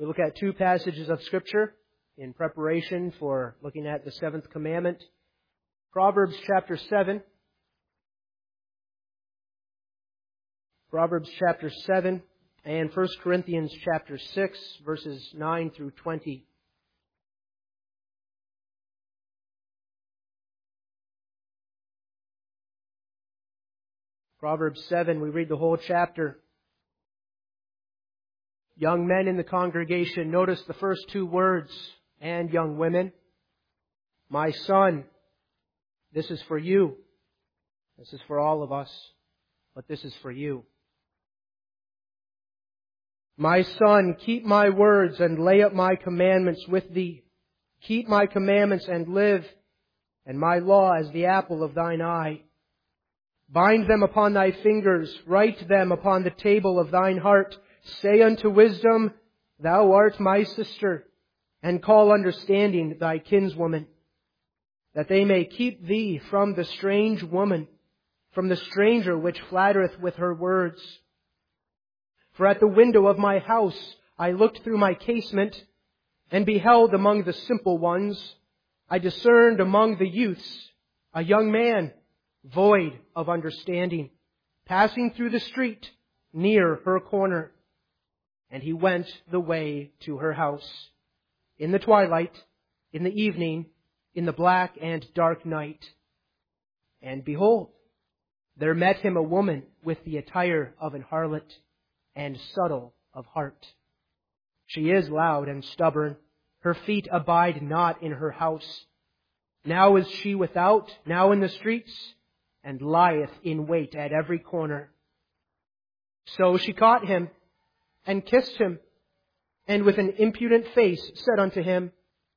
We look at two passages of Scripture in preparation for looking at the seventh commandment. Proverbs chapter 7. Proverbs chapter 7 and 1 Corinthians chapter 6, verses 9 through 20. Proverbs 7, we read the whole chapter. Young men in the congregation, notice the first two words, and young women. My son, this is for you. This is for all of us, but this is for you. My son, keep my words and lay up my commandments with thee. Keep my commandments and live, and my law as the apple of thine eye. Bind them upon thy fingers, write them upon the table of thine heart. Say unto wisdom, thou art my sister, and call understanding thy kinswoman, that they may keep thee from the strange woman, from the stranger which flattereth with her words. For at the window of my house I looked through my casement, and beheld among the simple ones, I discerned among the youths a young man, void of understanding, passing through the street near her corner. And he went the way to her house. In the twilight, in the evening, in the black and dark night. And behold, there met him a woman with the attire of an harlot, and subtle of heart. She is loud and stubborn. Her feet abide not in her house. Now is she without, now in the streets, and lieth in wait at every corner. So she caught him, and kissed him, and with an impudent face said unto him,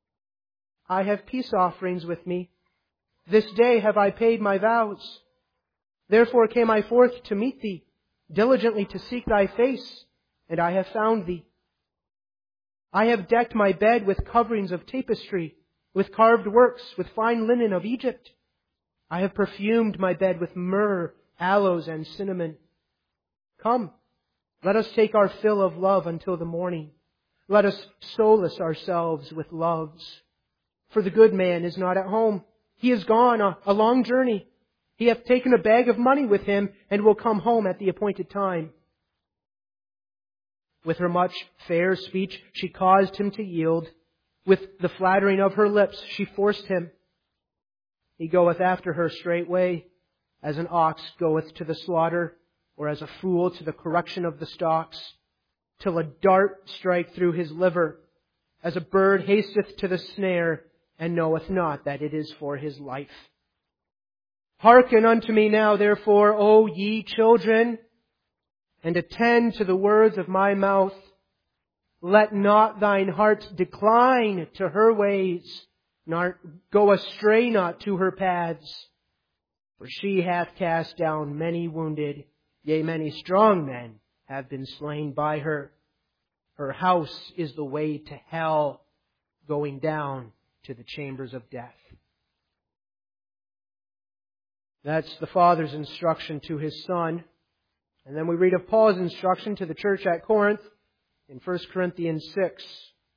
I have peace offerings with me. This day have I paid my vows. Therefore came I forth to meet thee, diligently to seek thy face, and I have found thee. I have decked my bed with coverings of tapestry, with carved works, with fine linen of Egypt. I have perfumed my bed with myrrh, aloes, and cinnamon. Come, let us take our fill of love until the morning. Let us solace ourselves with loves. For the good man is not at home. He is gone a long journey. He hath taken a bag of money with him, and will come home at the appointed time. With her much fair speech she caused him to yield. With the flattering of her lips she forced him. He goeth after her straightway, as an ox goeth to the slaughter, or as a fool to the correction of the stocks, till a dart strike through his liver, as a bird hasteth to the snare, and knoweth not that it is for his life. Hearken unto me now, therefore, O ye children, and attend to the words of my mouth. Let not thine heart decline to her ways, nor go astray not to her paths. For she hath cast down many wounded, yea, many strong men have been slain by her. Her house is the way to hell, going down to the chambers of death. That's the Father's instruction to His Son. And then we read of Paul's instruction to the church at Corinth in 1 Corinthians 6.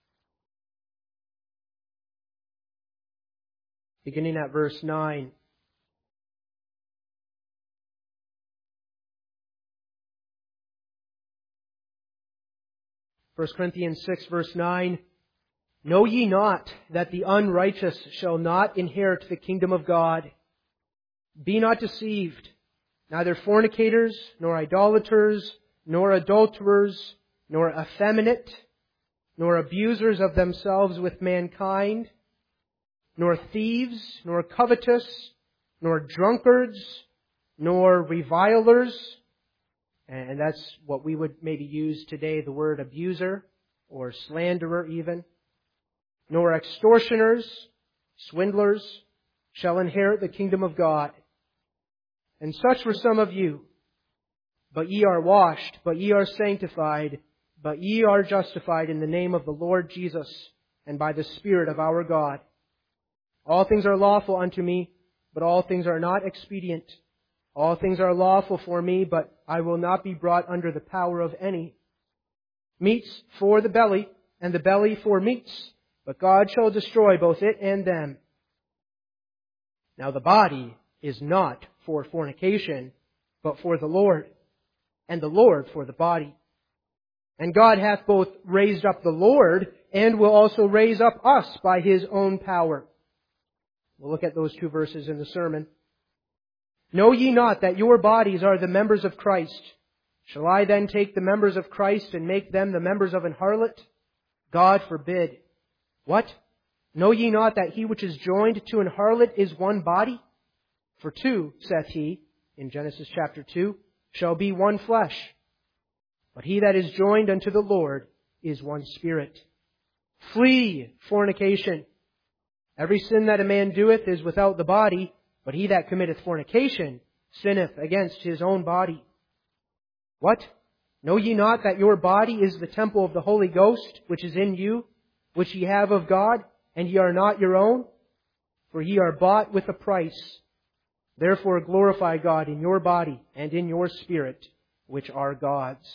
Beginning at verse 9. 1 Corinthians 6 verse 9, Know ye not that the unrighteous shall not inherit the kingdom of God? Be not deceived. Neither fornicators, nor idolaters, nor adulterers, nor effeminate, nor abusers of themselves with mankind, nor thieves, nor covetous, nor drunkards, nor revilers. And that's what we would maybe use today, the word abuser or slanderer even. Nor extortioners, swindlers, shall inherit the kingdom of God. And such were some of you. But ye are washed, but ye are sanctified, but ye are justified in the name of the Lord Jesus, and by the Spirit of our God. All things are lawful unto me, but all things are not expedient. All things are lawful for me, but I will not be brought under the power of any. Meats for the belly, and the belly for meats, but God shall destroy both it and them. Now the body is not for fornication, but for the Lord, and the Lord for the body. And God hath both raised up the Lord, and will also raise up us by His own power. We'll look at those two verses in the sermon. Know ye not that your bodies are the members of Christ? Shall I then take the members of Christ and make them the members of an harlot? God forbid. What? Know ye not that he which is joined to an harlot is one body? For two, saith he, in Genesis chapter 2, shall be one flesh. But he that is joined unto the Lord is one spirit. Flee fornication. Every sin that a man doeth is without the body, but he that committeth fornication sinneth against his own body. What? Know ye not that your body is the temple of the Holy Ghost, which is in you, which ye have of God, and ye are not your own? For ye are bought with a price. Therefore glorify God in your body and in your spirit, which are God's.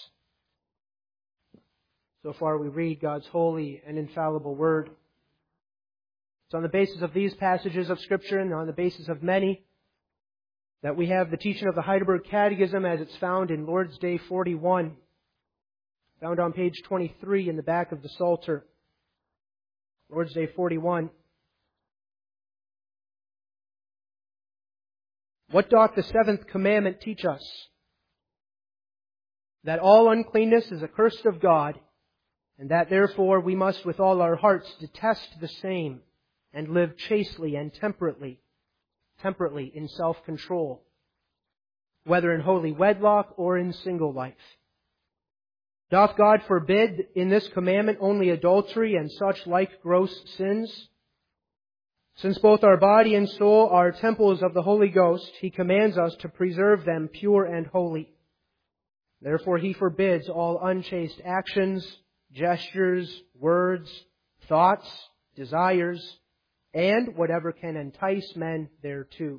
So far we read God's holy and infallible Word. It's on the basis of these passages of Scripture and on the basis of many that we have the teaching of the Heidelberg Catechism as it's found in Lord's Day 41, found on page 23 in the back of the Psalter. Lord's Day 41. What doth the seventh commandment teach us? That all uncleanness is accursed of God, and that therefore we must with all our hearts detest the same, and live chastely and temperately in self-control, whether in holy wedlock or in single life. Doth God forbid in this commandment only adultery and such like gross sins? Since both our body and soul are temples of the Holy Ghost, He commands us to preserve them pure and holy. Therefore He forbids all unchaste actions, gestures, words, thoughts, desires, and whatever can entice men thereto.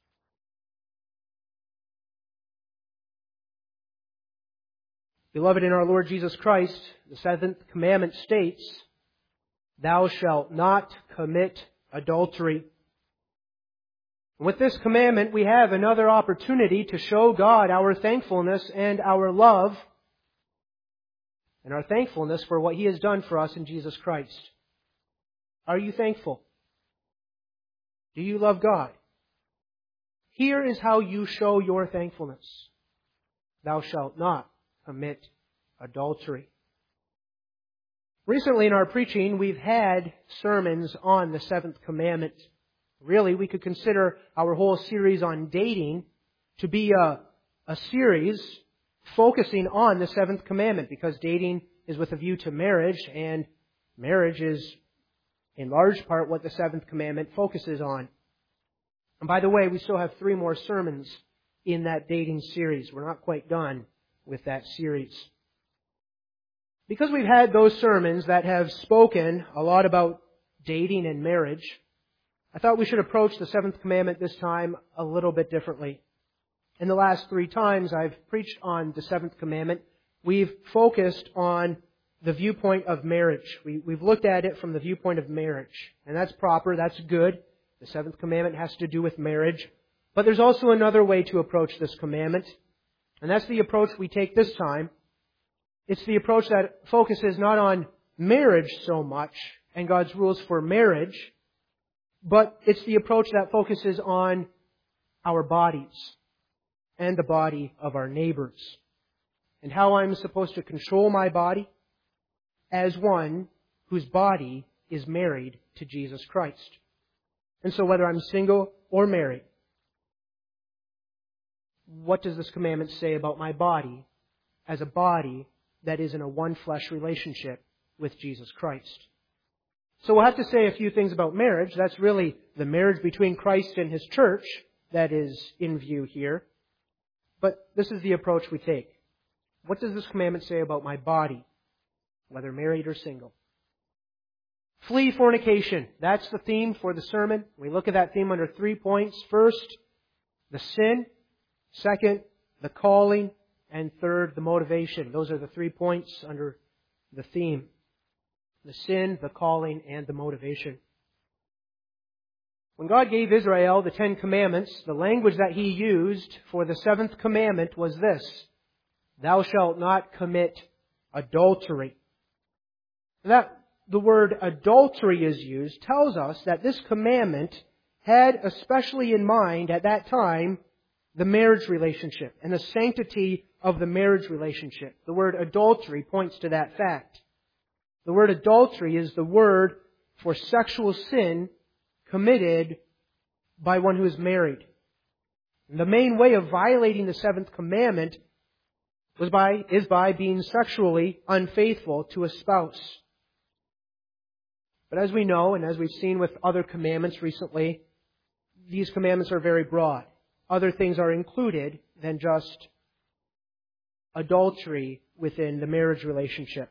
Beloved in our Lord Jesus Christ, the seventh commandment states, Thou shalt not commit adultery. With this commandment, we have another opportunity to show God our thankfulness and our love, and our thankfulness for what He has done for us in Jesus Christ. Are you thankful? Do you love God? Here is how you show your thankfulness. Thou shalt not commit adultery. Recently in our preaching, we've had sermons on the seventh commandment. Really, we could consider our whole series on dating to be a series focusing on the seventh commandment, because dating is with a view to marriage, and marriage is in large part what the seventh commandment focuses on. And by the way, we still have 3 more sermons in that dating series. We're not quite done with that series. Because we've had those sermons that have spoken a lot about dating and marriage, I thought we should approach the seventh commandment this time a little bit differently. In the last 3 times I've preached on the seventh commandment, we've focused on the viewpoint of marriage. We've looked at it from the viewpoint of marriage. And that's proper, that's good. The seventh commandment has to do with marriage. But there's also another way to approach this commandment. And that's the approach we take this time. It's the approach that focuses not on marriage so much and God's rules for marriage, but it's the approach that focuses on our bodies and the body of our neighbors, and how I'm supposed to control my body as one whose body is married to Jesus Christ. And so whether I'm single or married, what does this commandment say about my body as a body that is in a one-flesh relationship with Jesus Christ? So we'll have to say a few things about marriage. That's really the marriage between Christ and His church that is in view here. But this is the approach we take. What does this commandment say about my body, whether married or single? Flee fornication. That's the theme for the sermon. We look at that theme under 3 points. First, the sin. Second, the calling. And third, the motivation. Those are the 3 points under the theme. the sin, the calling, and the motivation. When God gave Israel the 10 Commandments, the language that He used for the 7th commandment was this: "Thou shalt not commit adultery." That the word adultery is used tells us that this commandment had especially in mind at that time the marriage relationship and the sanctity of the marriage relationship. The word adultery points to that fact. The word adultery is the word for sexual sin committed by one who is married. And the main way of violating the 7th commandment is by being sexually unfaithful to a spouse. But as we know, and as we've seen with other commandments recently, these commandments are very broad. Other things are included than just adultery within the marriage relationship.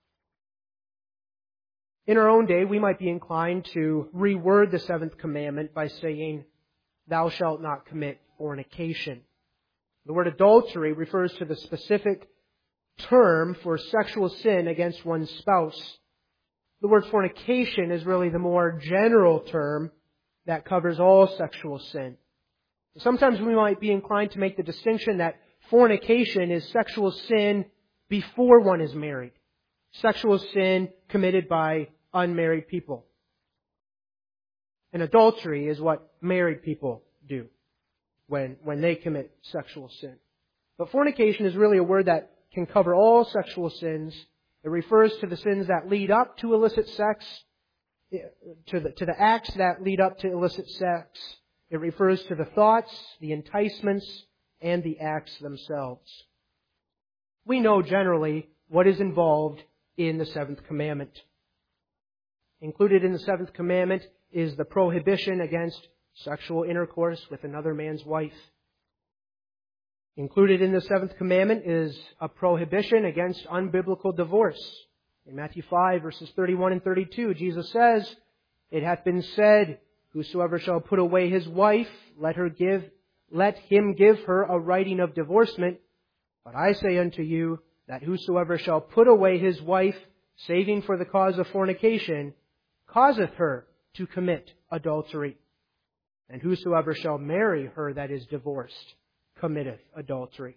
In our own day, we might be inclined to reword the 7th commandment by saying, "Thou shalt not commit fornication." The word adultery refers to the specific term for sexual sin against one's spouse. The word fornication is really the more general term that covers all sexual sin. Sometimes we might be inclined to make the distinction that fornication is sexual sin before one is married. Sexual sin committed by unmarried people. And adultery is what married people do when they commit sexual sin. But fornication is really a word that can cover all sexual sins. It refers to the sins that lead up to illicit sex, to the acts that lead up to illicit sex. It refers to the thoughts, the enticements, and the acts themselves. We know generally what is involved in the 7th commandment. Included in the 7th commandment is the prohibition against sexual intercourse with another man's wife. Included in the 7th commandment is a prohibition against unbiblical divorce. In Matthew 5, verses 31 and 32, Jesus says, "It hath been said, Whosoever shall put away his wife, let him give her a writing of divorcement. But I say unto you, that whosoever shall put away his wife, saving for the cause of fornication, causeth her to commit adultery. And whosoever shall marry her that is divorced, committeth adultery."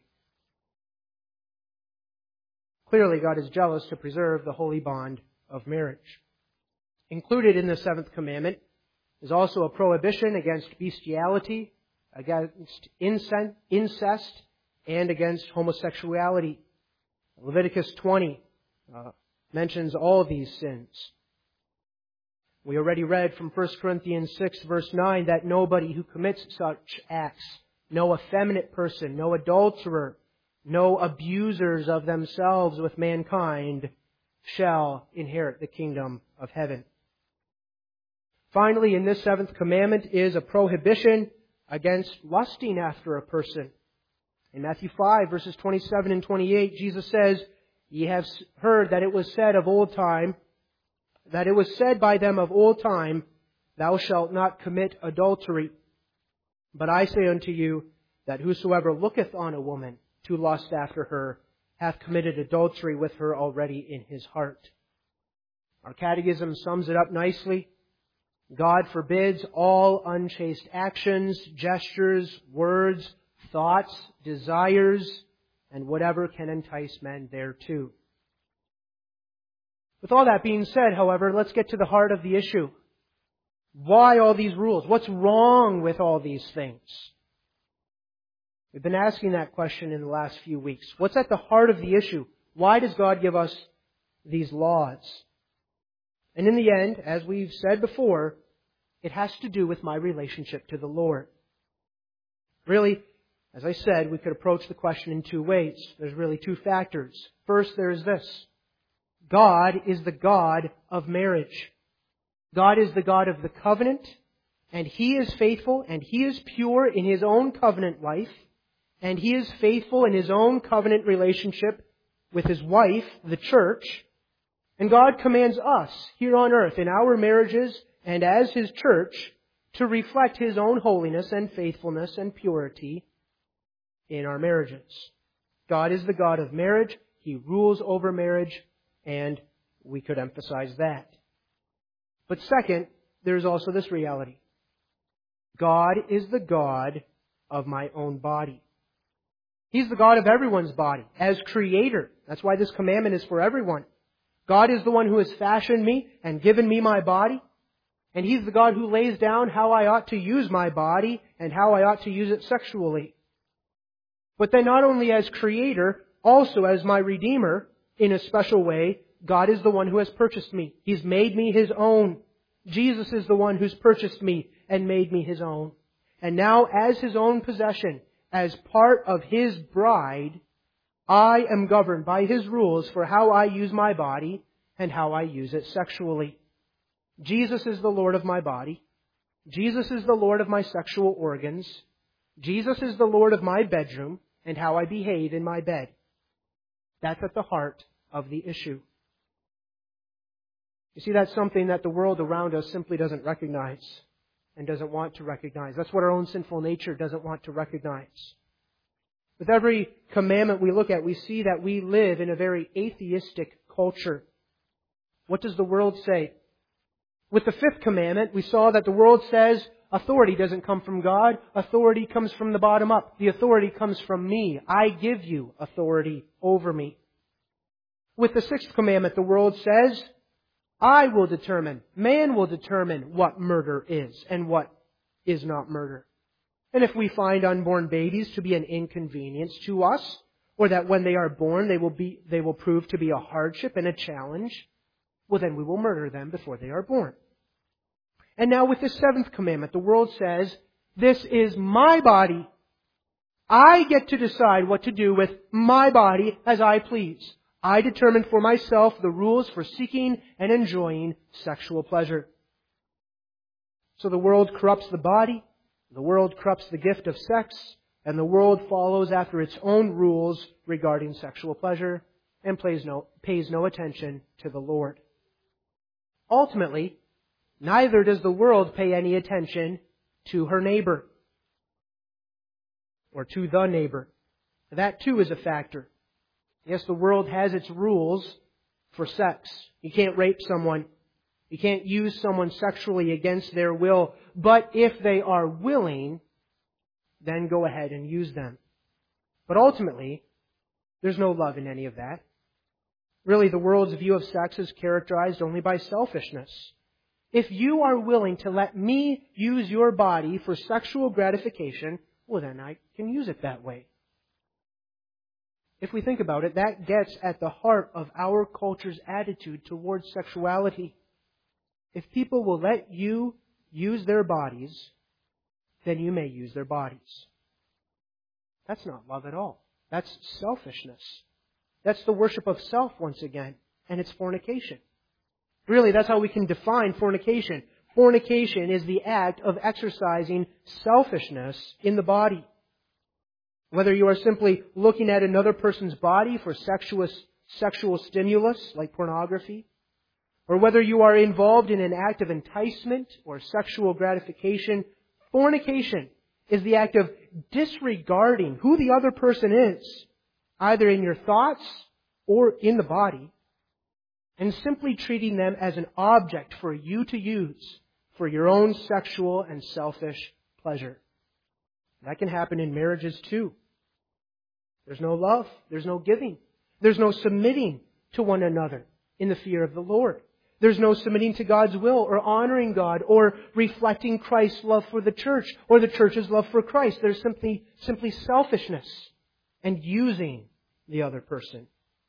Clearly, God is jealous to preserve the holy bond of marriage. Included in the 7th commandment is also a prohibition against bestiality, against incest, and against homosexuality. Leviticus 20 mentions all these sins. We already read from 1 Corinthians 6, verse 9, that nobody who commits such acts, no effeminate person, no adulterer, no abusers of themselves with mankind, shall inherit the kingdom of heaven. Finally, in this 7th commandment is a prohibition against lusting after a person. In Matthew 5, verses 27 and 28, Jesus says, "Ye have heard that it was said of old time, that it was said by them of old time, Thou shalt not commit adultery. But I say unto you, that whosoever looketh on a woman to lust after her, hath committed adultery with her already in his heart." Our catechism sums it up nicely. God forbids all unchaste actions, gestures, words, thoughts, desires, and whatever can entice men thereto. With all that being said, however, let's get to the heart of the issue. Why all these rules? What's wrong with all these things? We've been asking that question in the last few weeks. What's at the heart of the issue? Why does God give us these laws? And in the end, as we've said before, it has to do with my relationship to the Lord. Really, as I said, we could approach the question in two ways. There's really two factors. First, there's this. God is the God of marriage. God is the God of the covenant, and He is faithful, and He is pure in His own covenant life, and He is faithful in His own covenant relationship with His wife, the church. And God commands us here on earth in our marriages and as His church to reflect His own holiness and faithfulness and purity in our marriages. God is the God of marriage. He rules over marriage, and we could emphasize that. But second, there's also this reality. God is the God of my own body. He's the God of everyone's body as creator. That's why this commandment is for everyone. God is the one who has fashioned me and given me my body. And He's the God who lays down how I ought to use my body and how I ought to use it sexually. But then not only as creator, also as my redeemer, in a special way, God is the one who has purchased me. He's made me His own. Jesus is the one who's purchased me and made me His own. And now as His own possession, as part of His bride, I am governed by His rules for how I use my body and how I use it sexually. Jesus is the Lord of my body. Jesus is the Lord of my sexual organs. Jesus is the Lord of my bedroom and how I behave in my bed. That's at the heart of the issue. You see, that's something that the world around us simply doesn't recognize and doesn't want to recognize. That's what our own sinful nature doesn't want to recognize. With every commandment we look at, we see that we live in a very atheistic culture. What does the world say? With the fifth commandment, we saw that the world says authority doesn't come from God. Authority comes from the bottom up. The authority comes from me. I give you authority over me. With the sixth commandment, the world says, I will determine, man will determine what murder is and what is not murder. And if we find unborn babies to be an inconvenience to us, or that when they are born they will prove to be a hardship and a challenge, well then we will murder them before they are born. And now with the seventh commandment, the world says, this is my body. I get to decide what to do with my body as I please. I determine for myself the rules for seeking and enjoying sexual pleasure. So the world corrupts the body, the world corrupts the gift of sex, and the world follows after its own rules regarding sexual pleasure and pays no attention to the Lord. Ultimately, neither does the world pay any attention to her neighbor or to the neighbor. That too is a factor. Yes, the world has its rules for sex. You can't rape someone. You can't use someone sexually against their will. But if they are willing, then go ahead and use them. But ultimately, there's no love in any of that. Really, the world's view of sex is characterized only by selfishness. If you are willing to let me use your body for sexual gratification, well then I can use it that way. If we think about it, that gets at the heart of our culture's attitude towards sexuality. If people will let you use their bodies, then you may use their bodies. That's not love at all. That's selfishness. That's the worship of self once again, and it's fornication. Really, that's how we can define fornication. Fornication is the act of exercising selfishness in the body. Whether you are simply looking at another person's body for sexual stimulus, like pornography, or whether you are involved in an act of enticement or sexual gratification, fornication is the act of disregarding who the other person is, either in your thoughts or in the body, and simply treating them as an object for you to use for your own sexual and selfish pleasure. That can happen in marriages too. There's no love. There's no giving. There's no submitting to one another in the fear of the Lord. There's no submitting to God's will or honoring God or reflecting Christ's love for the church or the church's love for Christ. There's simply selfishness and using the other person.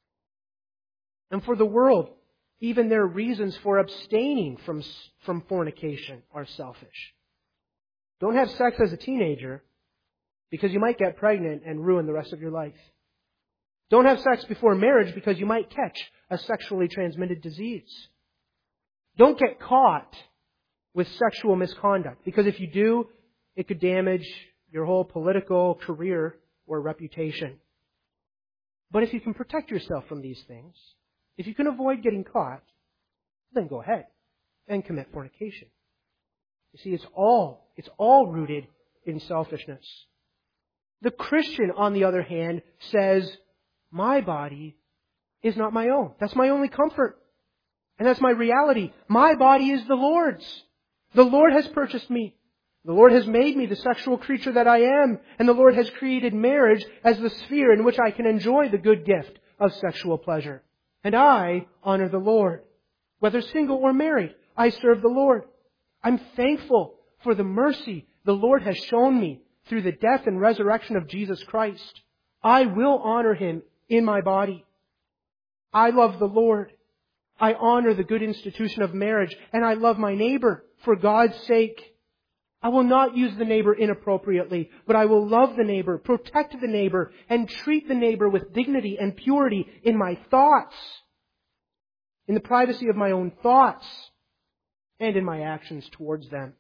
And for the world, even their reasons for abstaining from fornication are selfish. Don't have sex as a teenager, because you might get pregnant and ruin the rest of your life. Don't have sex before marriage because you might catch a sexually transmitted disease. Don't get caught with sexual misconduct, because if you do, it could damage your whole political career or reputation. But if you can protect yourself from these things, if you can avoid getting caught, then go ahead and commit fornication. You see, it's all rooted in selfishness. The Christian, on the other hand, says, my body is not my own. That's my only comfort. And that's my reality. My body is the Lord's. The Lord has purchased me. The Lord has made me the sexual creature that I am. And the Lord has created marriage as the sphere in which I can enjoy the good gift of sexual pleasure. And I honor the Lord. Whether single or married, I serve the Lord. I'm thankful for the mercy the Lord has shown me through the death and resurrection of Jesus Christ. I will honor Him in my body. I love the Lord. I honor the good institution of marriage, and I love my neighbor for God's sake. I will not use the neighbor inappropriately, but I will love the neighbor, protect the neighbor, and treat the neighbor with dignity and purity in my thoughts, in the privacy of my own thoughts, and in my actions towards them.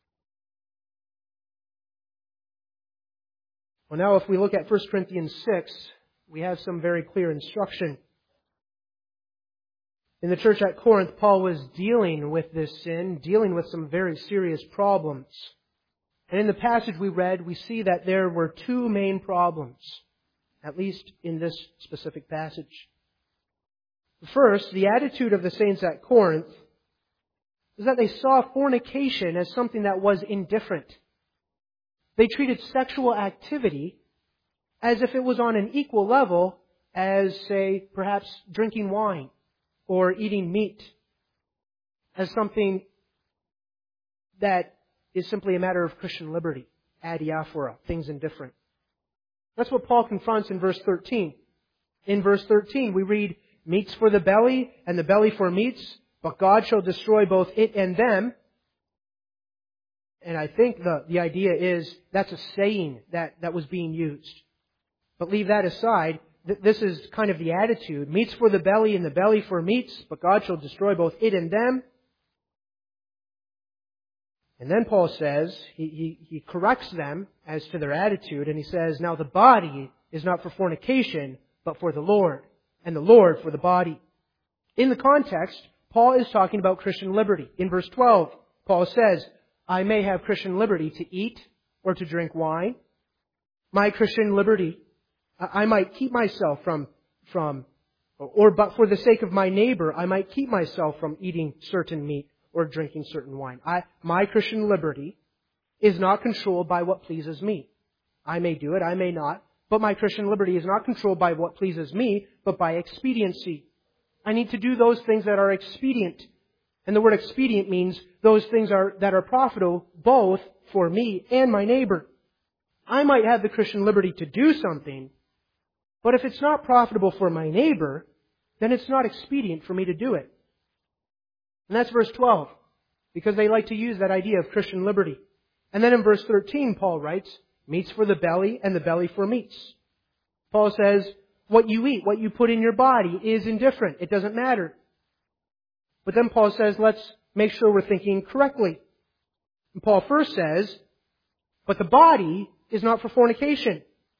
Well, now if we look at 1 Corinthians 6, we have some very clear instruction. In the church at Corinth, Paul was dealing with this sin, dealing with some very serious problems. And in the passage we read, we see that there were two main problems, at least in this specific passage. First, the attitude of the saints at Corinth is that they saw fornication as something that was indifferent. They treated sexual activity as if it was on an equal level as, say, perhaps drinking wine or eating meat, as something that is simply a matter of Christian liberty, adiaphora, things indifferent. That's what Paul confronts in verse 13. In verse 13 we read, "Meats for the belly, and the belly for meats, but God shall destroy both it and them." And I think the idea is that's a saying that was being used. But leave that aside. This is kind of the attitude. Meats for the belly and the belly for meats, but God shall destroy both it and them. And then Paul says, he corrects them as to their attitude, and he says, now the body is not for fornication, but for the Lord, and the Lord for the body. In the context, Paul is talking about Christian liberty. In verse 12, Paul says, I may have Christian liberty to eat or to drink wine. My Christian liberty, I might keep myself but for the sake of my neighbor, I might keep myself from eating certain meat or drinking certain wine. My Christian liberty is not controlled by what pleases me. I may do it, I may not, but my Christian liberty is not controlled by what pleases me, but by expediency. I need to do those things that are expedient. And the word expedient means those things that are profitable both for me and my neighbor. I might have the Christian liberty to do something, but if it's not profitable for my neighbor, then it's not expedient for me to do it. And that's verse 12, because they like to use that idea of Christian liberty. And then in verse 13, Paul writes, meats for the belly and the belly for meats. Paul says, what you eat, what you put in your body is indifferent. It doesn't matter. But then Paul says, let's make sure we're thinking correctly. And Paul first says, but the body is not for fornication.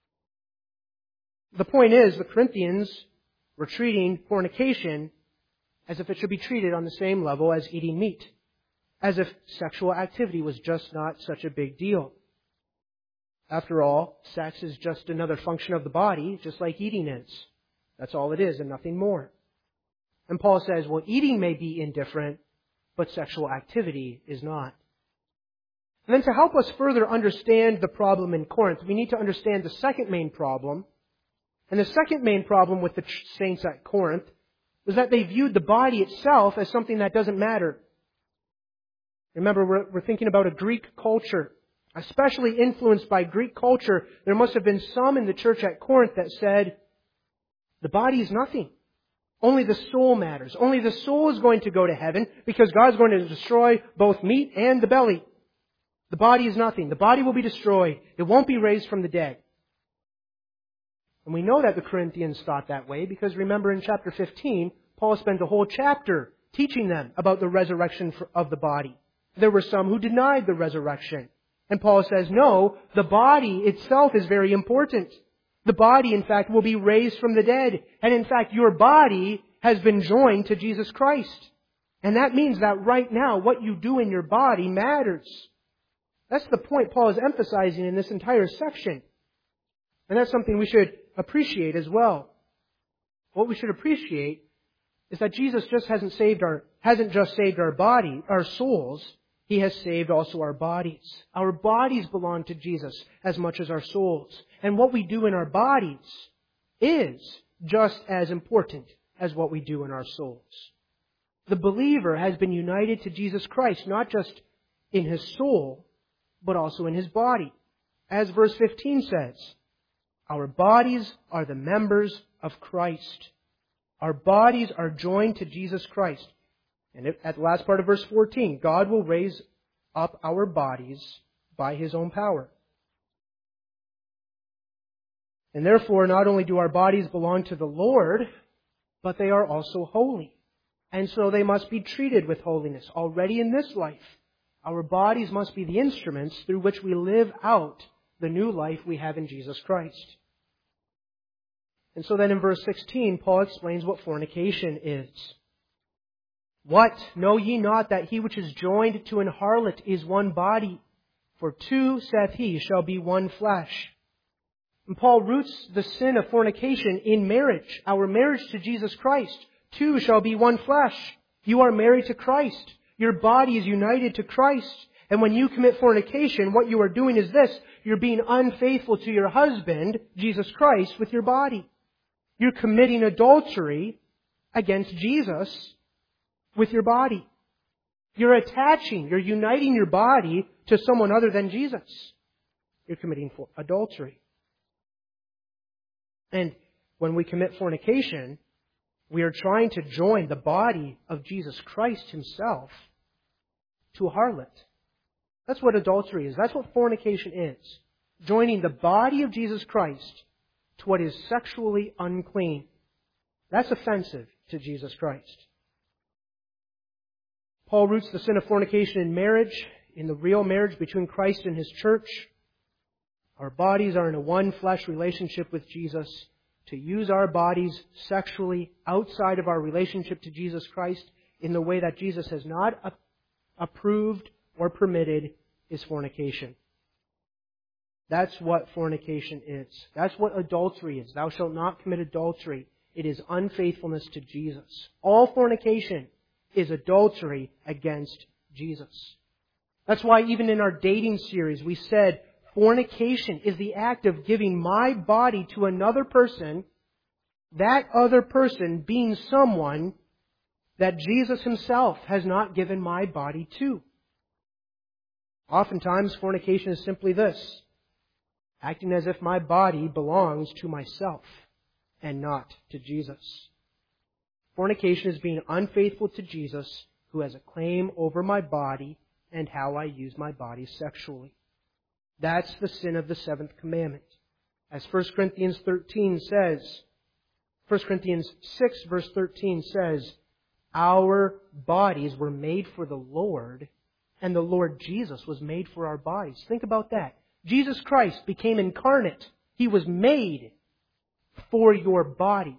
The point is, the Corinthians were treating fornication as if it should be treated on the same level as eating meat. As if sexual activity was just not such a big deal. After all, sex is just another function of the body, just like eating is. That's all it is and nothing more. And Paul says, well, eating may be indifferent, but sexual activity is not. And then to help us further understand the problem in Corinth, we need to understand the second main problem. And the second main problem with the saints at Corinth was that they viewed the body itself as something that doesn't matter. Remember, we're thinking about a Greek culture. Especially influenced by Greek culture, there must have been some in the church at Corinth that said, the body is nothing. Only the soul matters. Only the soul is going to go to heaven because God's going to destroy both meat and the belly. The body is nothing. The body will be destroyed. It won't be raised from the dead. And we know that the Corinthians thought that way because remember in chapter 15, Paul spends a whole chapter teaching them about the resurrection of the body. There were some who denied the resurrection. And Paul says, no, the body itself is very important. The body, in fact, will be raised from the dead. And in fact, your body has been joined to Jesus Christ. And that means that right now, what you do in your body matters. That's the point Paul is emphasizing in this entire section. And that's something we should appreciate as well. What we should appreciate is that Jesus just hasn't just saved our souls. He has saved also our bodies. Our bodies belong to Jesus as much as our souls. And what we do in our bodies is just as important as what we do in our souls. The believer has been united to Jesus Christ, not just in his soul, but also in his body. As verse 15 says, our bodies are the members of Christ. Our bodies are joined to Jesus Christ. And at the last part of verse 14, God will raise up our bodies by His own power. And therefore, not only do our bodies belong to the Lord, but they are also holy. And so they must be treated with holiness already in this life. Our bodies must be the instruments through which we live out the new life we have in Jesus Christ. And so then in verse 16, Paul explains what fornication is. What? Know ye not that he which is joined to an harlot is one body? For two, saith he, shall be one flesh. And Paul roots the sin of fornication in marriage, our marriage to Jesus Christ. Two shall be one flesh. You are married to Christ. Your body is united to Christ. And when you commit fornication, what you are doing is this. You're being unfaithful to your husband, Jesus Christ, with your body. You're committing adultery against Jesus with your body. You're uniting your body to someone other than Jesus. You're committing adultery. And when we commit fornication, we are trying to join the body of Jesus Christ Himself to a harlot. That's what adultery is. That's what fornication is. Joining the body of Jesus Christ to what is sexually unclean. That's offensive to Jesus Christ. Paul roots the sin of fornication in marriage, in the real marriage between Christ and His church. Our bodies are in a one flesh relationship with Jesus. To use our bodies sexually outside of our relationship to Jesus Christ in the way that Jesus has not approved or permitted is fornication. That's what fornication is. That's what adultery is. Thou shalt not commit adultery. It is unfaithfulness to Jesus. All fornication is adultery against Jesus. That's why even in our dating series we said fornication is the act of giving my body to another person, that other person being someone that Jesus Himself has not given my body to. Oftentimes fornication is simply this: acting as if my body belongs to myself and not to Jesus. Fornication is being unfaithful to Jesus, who has a claim over my body and how I use my body sexually. That's the sin of the seventh commandment. As 1 Corinthians 6 verse 13 says, our bodies were made for the Lord, and the Lord Jesus was made for our bodies. Think about that. Jesus Christ became incarnate. He was made for your body.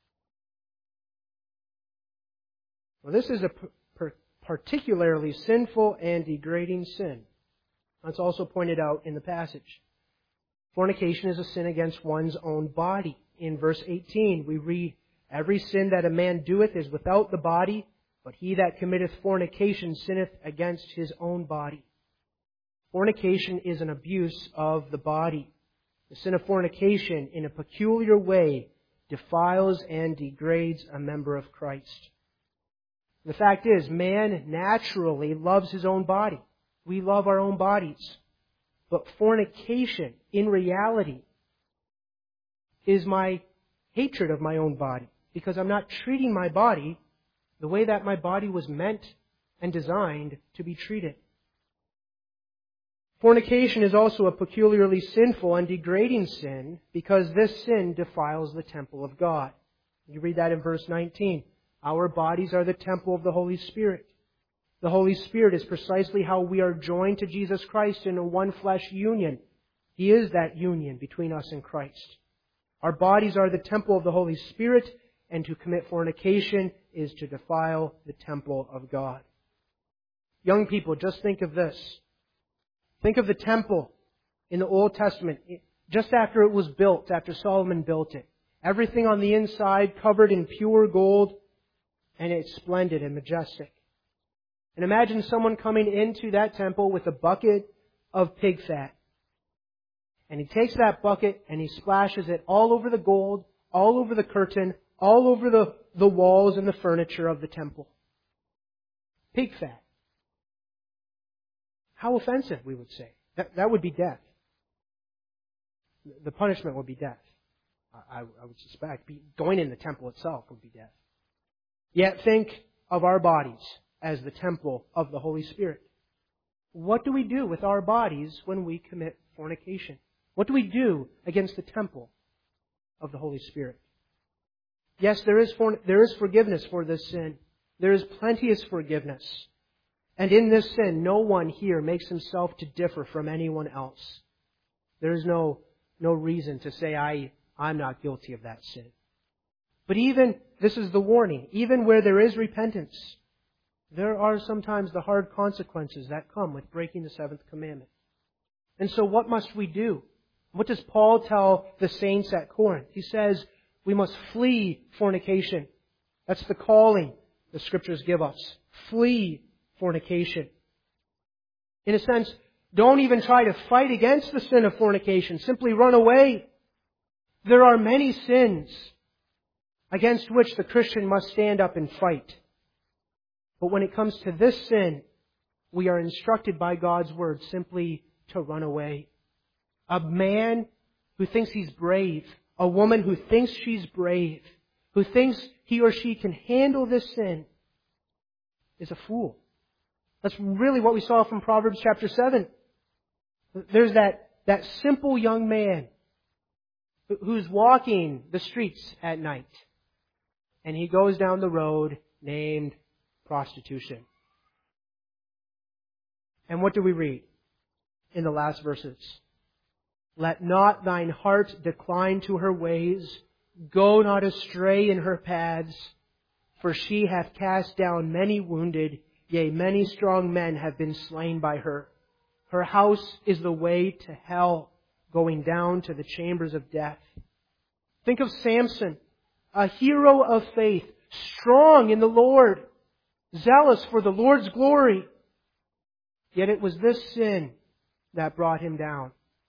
Well, this is a particularly sinful and degrading sin. That's also pointed out in the passage. Fornication is a sin against one's own body. In verse 18, we read, every sin that a man doeth is without the body, but he that committeth fornication sinneth against his own body. Fornication is an abuse of the body. The sin of fornication, in a peculiar way, defiles and degrades a member of Christ. The fact is, man naturally loves his own body. We love our own bodies. But fornication, in reality, is my hatred of my own body, because I'm not treating my body the way that my body was meant and designed to be treated. Fornication is also a peculiarly sinful and degrading sin because this sin defiles the temple of God. You read that in verse 19. Our bodies are the temple of the Holy Spirit. The Holy Spirit is precisely how we are joined to Jesus Christ in a one flesh union. He is that union between us and Christ. Our bodies are the temple of the Holy Spirit, and to commit fornication is to defile the temple of God. Young people, just think of this. Think of the temple in the Old Testament, just after it was built, after Solomon built it. Everything on the inside covered in pure gold. And it's splendid and majestic. And imagine someone coming into that temple with a bucket of pig fat. And he takes that bucket and he splashes it all over the gold, all over the curtain, all over the walls and the furniture of the temple. Pig fat. How offensive, we would say. That would be death. The punishment would be death. I would suspect. Going in the temple itself would be death. Yet think of our bodies as the temple of the Holy Spirit. What do we do with our bodies when we commit fornication? What do we do against the temple of the Holy Spirit? Yes, there is forgiveness for this sin. There is plenteous forgiveness. And in this sin, no one here makes himself to differ from anyone else. There is no reason to say, I'm not guilty of that sin. But even, this is the warning, even where there is repentance, there are sometimes the hard consequences that come with breaking the seventh commandment. And so what must we do? What does Paul tell the saints at Corinth? He says, we must flee fornication. That's the calling the Scriptures give us. Flee fornication. In a sense, don't even try to fight against the sin of fornication. Simply run away. There are many sins against which the Christian must stand up and fight. But when it comes to this sin, we are instructed by God's Word simply to run away. A man who thinks he's brave, a woman who thinks she's brave, who thinks he or she can handle this sin, is a fool. That's really what we saw from Proverbs chapter 7. There's that simple young man who's walking the streets at night. And he goes down the road named prostitution. And what do we read in the last verses? Let not thine heart decline to her ways. Go not astray in her paths. For she hath cast down many wounded. Yea, many strong men have been slain by her. Her house is the way to hell, going down to the chambers of death. Think of Samson, a hero of faith, strong in the Lord, zealous for the Lord's glory. Yet it was this sin that brought him down.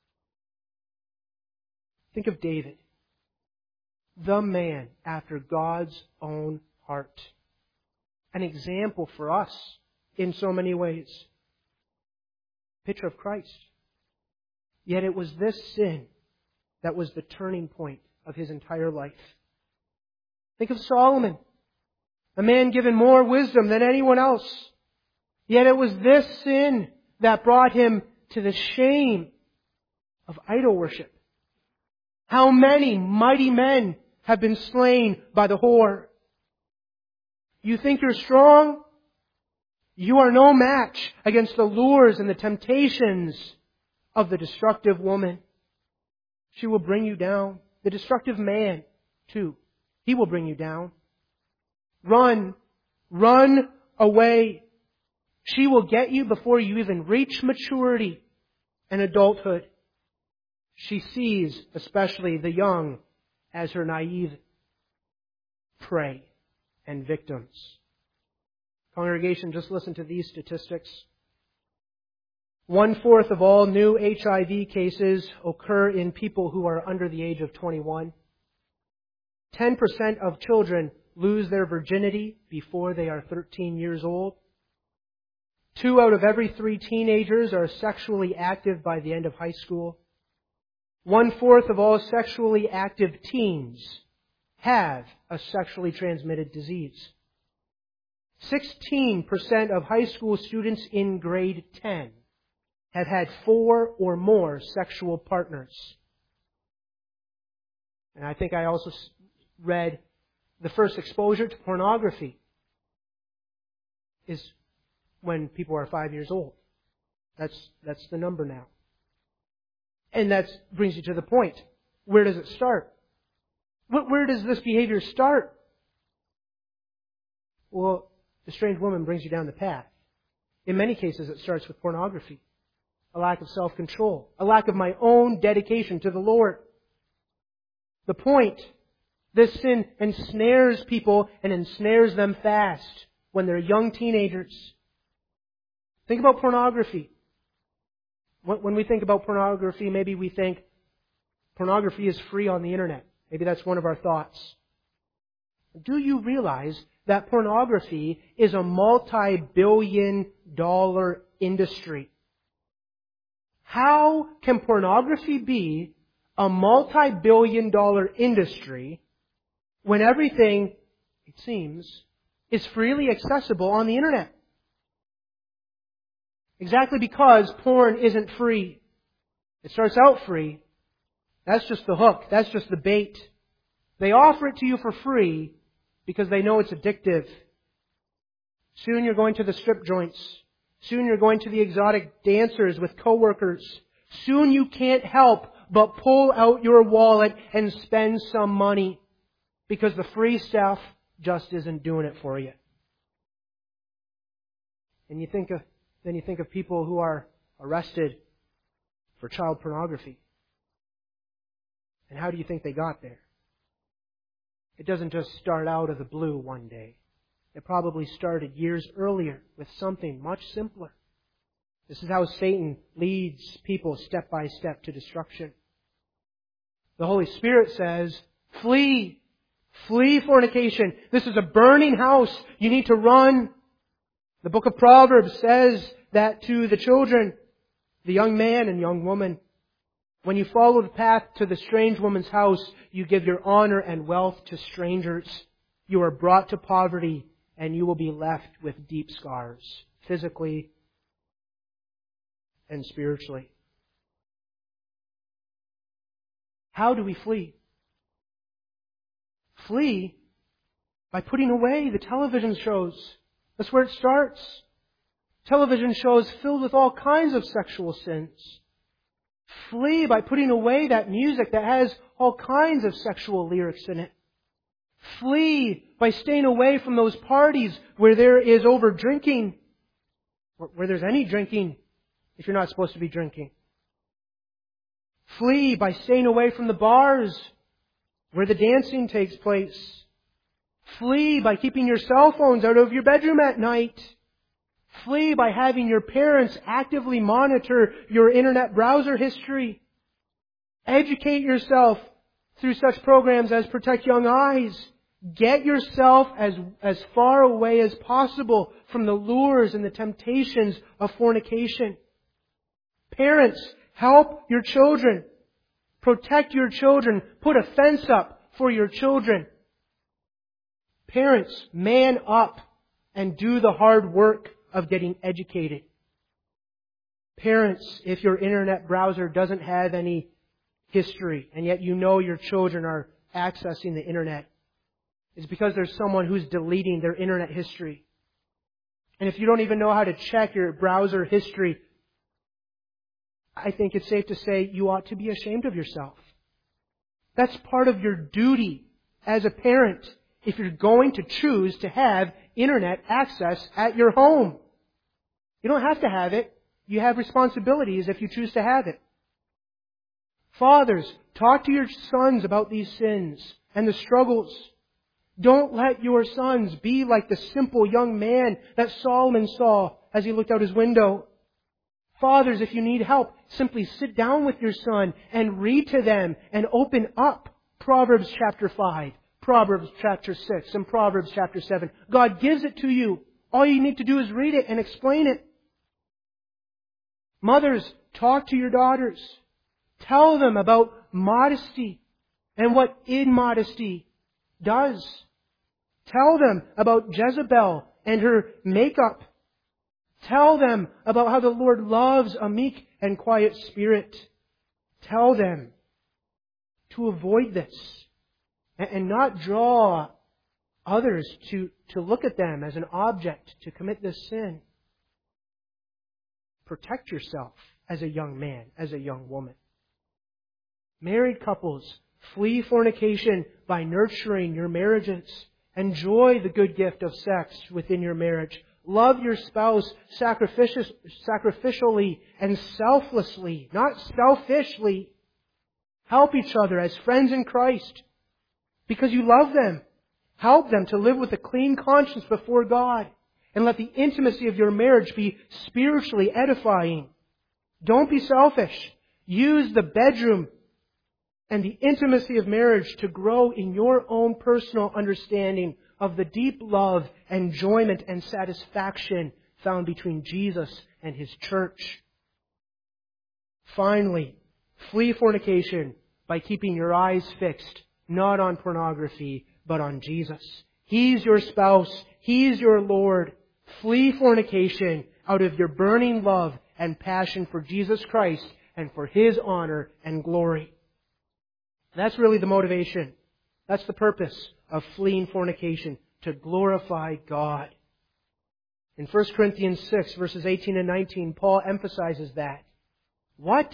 Think of David, the man after God's own heart. An example for us in so many ways. Picture of Christ. Yet it was this sin that was the turning point of his entire life. Think of Solomon, a man given more wisdom than anyone else. Yet it was this sin that brought him to the shame of idol worship. How many mighty men have been slain by the whore? You think you're strong? You are no match against the lures and the temptations of the destructive woman. She will bring you down. The destructive man, too. He will bring you down. Run. Run away. She will get you before you even reach maturity and adulthood. She sees, especially the young, as her naive prey and victims. Congregation, just listen to these statistics. 1/4 of all new HIV cases occur in people who are under the age of 21. 10% of children lose their virginity before they are 13 years old. 2 out of every 3 teenagers are sexually active by the end of high school. 1/4 of all sexually active teens have a sexually transmitted disease. 16% of high school students in grade 10 have had 4 or more sexual partners. And I think I also read the first exposure to pornography is when people are 5 years old. That's the number now. And that brings you to the point. Where does it start? Where does this behavior start? Well, the strange woman brings you down the path. In many cases, it starts with pornography. A lack of self-control. A lack of my own dedication to the Lord. The point This sin ensnares people and ensnares them fast when they're young teenagers. Think about pornography. When we think about pornography, maybe we think pornography is free on the internet. Maybe that's one of our thoughts. Do you realize that pornography is a multi-billion-dollar industry? How can pornography be a multi-billion-dollar industry when everything, it seems, is freely accessible on the internet? Exactly because porn isn't free. It starts out free. That's just the hook. That's just the bait. They offer it to you for free because they know it's addictive. Soon you're going to the strip joints. Soon you're going to the exotic dancers with coworkers. Soon you can't help but pull out your wallet and spend some money because the free stuff just isn't doing it for you. And then you think of people who are arrested for child pornography. And how do you think they got there? It doesn't just start out of the blue one day. It probably started years earlier with something much simpler. This is how Satan leads people step by step to destruction. The Holy Spirit says, flee. Flee fornication. This is a burning house. You need to run. The book of Proverbs says that to the children, the young man and young woman. When you follow the path to the strange woman's house, you give your honor and wealth to strangers. You are brought to poverty, and you will be left with deep scars, physically and spiritually. How do we flee? Flee by putting away the television shows. That's where it starts. Television shows filled with all kinds of sexual sins. Flee by putting away that music that has all kinds of sexual lyrics in it. Flee by staying away from those parties where there is over drinking, where there's any drinking if you're not supposed to be drinking. Flee by staying away from the bars where the dancing takes place. Flee by keeping your cell phones out of your bedroom at night. Flee by having your parents actively monitor your internet browser history. Educate yourself through such programs as Protect Young Eyes. Get yourself as far away as possible from the lures and the temptations of fornication. Parents, help your children. Protect your children. Put a fence up for your children. Parents, man up and do the hard work of getting educated. Parents, if your internet browser doesn't have any history and yet you know your children are accessing the internet, it's because there's someone who's deleting their internet history. And if you don't even know how to check your browser history, I think it's safe to say you ought to be ashamed of yourself. That's part of your duty as a parent if you're going to choose to have internet access at your home. You don't have to have it. You have responsibilities if you choose to have it. Fathers, talk to your sons about these sins and the struggles. Don't let your sons be like the simple young man that Solomon saw as he looked out his window. Fathers, if you need help, simply sit down with your son and read to them and open up Proverbs chapter 5, Proverbs chapter 6, and Proverbs chapter 7. God gives it to you. All you need to do is read it and explain it. Mothers, talk to your daughters. Tell them about modesty and what immodesty does. Tell them about Jezebel and her makeup. Tell them about how the Lord loves a meek and quiet spirit. Tell them to avoid this and not draw others to look at them as an object to commit this sin. Protect yourself as a young man, as a young woman. Married couples, flee fornication by nurturing your marriages. Enjoy the good gift of sex within your marriage. Love your spouse sacrificially and selflessly, not selfishly. Help each other as friends in Christ. because you love them. Help them to live with a clean conscience before God. And let the intimacy of your marriage be spiritually edifying. Don't be selfish. Use the bedroom and the intimacy of marriage to grow in your own personal understanding of the deep love, enjoyment, and satisfaction found between Jesus and His church. Finally, flee fornication by keeping your eyes fixed, not on pornography, but on Jesus. He's your spouse. He's your Lord. Flee fornication out of your burning love and passion for Jesus Christ and for His honor and glory. That's really the motivation. That's the purpose of fleeing fornication, to glorify God. In 1 Corinthians 6, verses 18 and 19, Paul emphasizes that. What?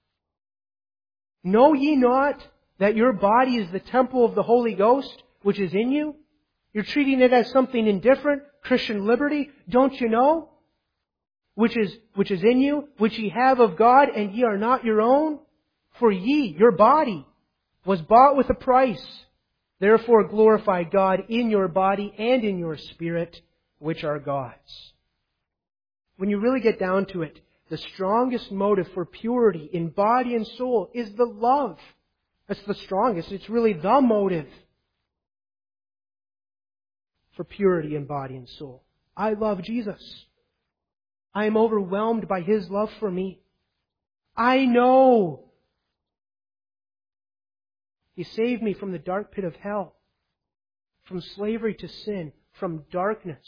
Know ye not that your body is the temple of the Holy Ghost, which is in you? You're treating it as something indifferent, Christian liberty. Don't you know? Which is in you, which ye have of God, and ye are not your own. For ye, your body, was bought with a price. Therefore glorify God in your body and in your spirit, which are God's. When you really get down to it, the strongest motive for purity in body and soul is the love. That's the strongest. It's really the motive for purity in body and soul. I love Jesus. I am overwhelmed by His love for me. I know He saved me from the dark pit of hell, from slavery to sin, from darkness,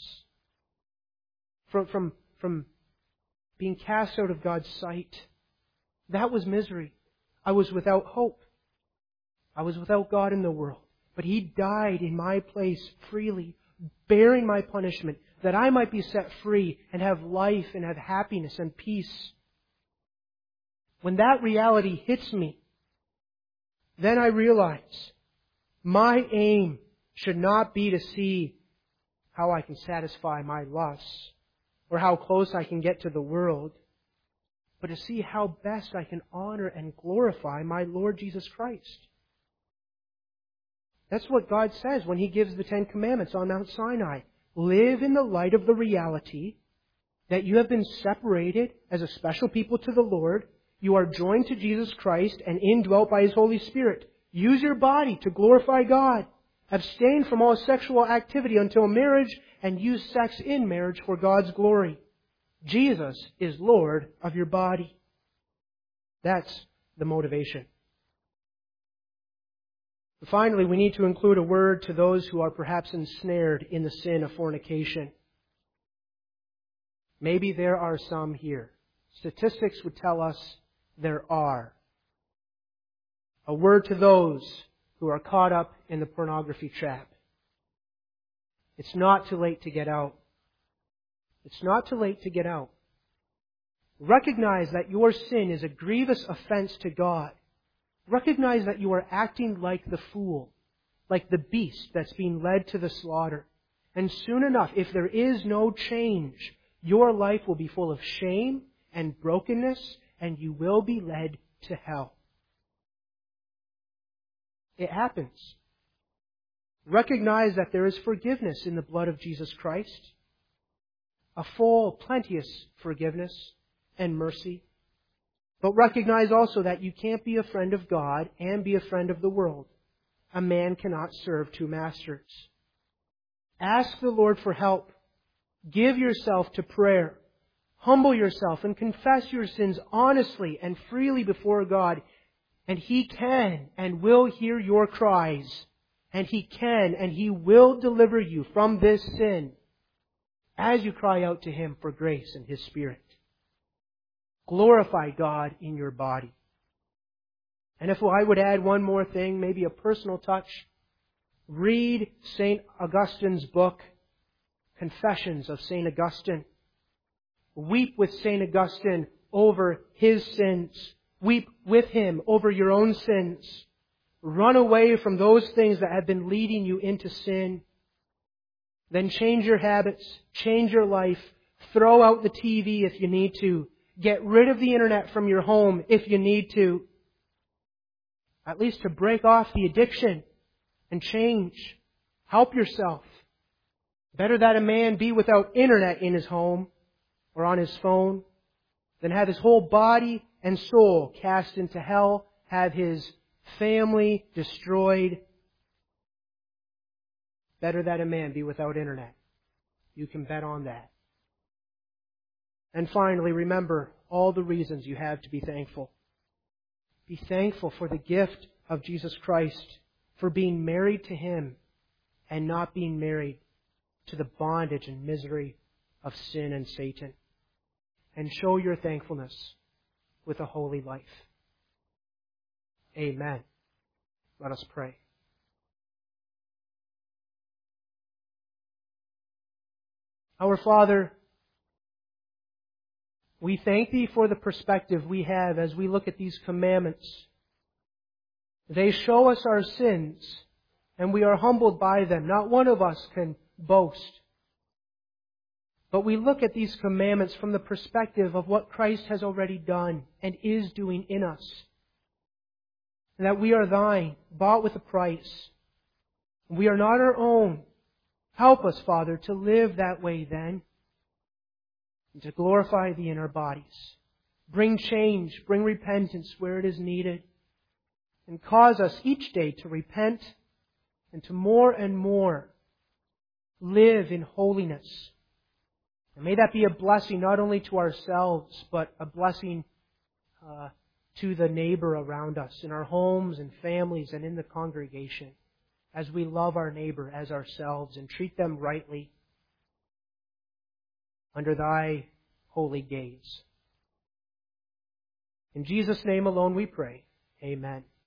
from being cast out of God's sight. That was misery. I was without hope. I was without God in the world. But He died in my place freely, bearing my punishment, that I might be set free and have life and have happiness and peace. When that reality hits me, then I realize my aim should not be to see how I can satisfy my lusts or how close I can get to the world, but to see how best I can honor and glorify my Lord Jesus Christ. That's what God says when He gives the Ten Commandments on Mount Sinai. Live in the light of the reality that you have been separated as a special people to the Lord. You are joined to Jesus Christ and indwelt by His Holy Spirit. Use your body to glorify God. Abstain from all sexual activity until marriage, and use sex in marriage for God's glory. Jesus is Lord of your body. That's the motivation. Finally, we need to include a word to those who are perhaps ensnared in the sin of fornication. Maybe there are some here. Statistics would tell us there are. A word to those who are caught up in the pornography trap. It's not too late to get out. It's not too late to get out. Recognize that your sin is a grievous offense to God. Recognize that you are acting like the fool, like the beast that's being led to the slaughter. And soon enough, if there is no change, your life will be full of shame and brokenness, and you will be led to hell. It happens. Recognize that there is forgiveness in the blood of Jesus Christ. A full, plenteous forgiveness and mercy. But recognize also that you can't be a friend of God and be a friend of the world. A man cannot serve two masters. Ask the Lord for help. Give yourself to prayer. Humble yourself and confess your sins honestly and freely before God. And He can and will hear your cries. And He can and He will deliver you from this sin as you cry out to Him for grace and His Spirit. Glorify God in your body. And if I would add one more thing, maybe a personal touch, read St. Augustine's book, Confessions of St. Augustine. Weep with St. Augustine over his sins. Weep with him over your own sins. Run away from those things that have been leading you into sin. Then change your habits, change your life, throw out the TV if you need to. Get rid of the internet from your home if you need to. At least to break off the addiction. and change. Help yourself. Better that a man be without internet in his home or on his phone than have his whole body and soul cast into hell, have his family destroyed. Better that a man be without internet. You can bet on that. And finally, remember all the reasons you have to be thankful. Be thankful for the gift of Jesus Christ, for being married to Him and not being married to the bondage and misery of sin and Satan. And show your thankfulness with a holy life. Amen. Let us pray. Our Father, we thank Thee for the perspective we have as we look at these commandments. They show us our sins, and we are humbled by them. Not one of us can boast. But we look at these commandments from the perspective of what Christ has already done and is doing in us. And that we are Thine, bought with a price. We are not our own. Help us, Father, to live that way then, and to glorify Thee in our bodies. Bring change, bring repentance where it is needed, and cause us each day to repent and to more and more live in holiness. And may that be a blessing not only to ourselves, but a blessing to the neighbor around us, in our homes and families and in the congregation, as we love our neighbor as ourselves and treat them rightly under Thy holy gaze. In Jesus' name alone we pray. Amen.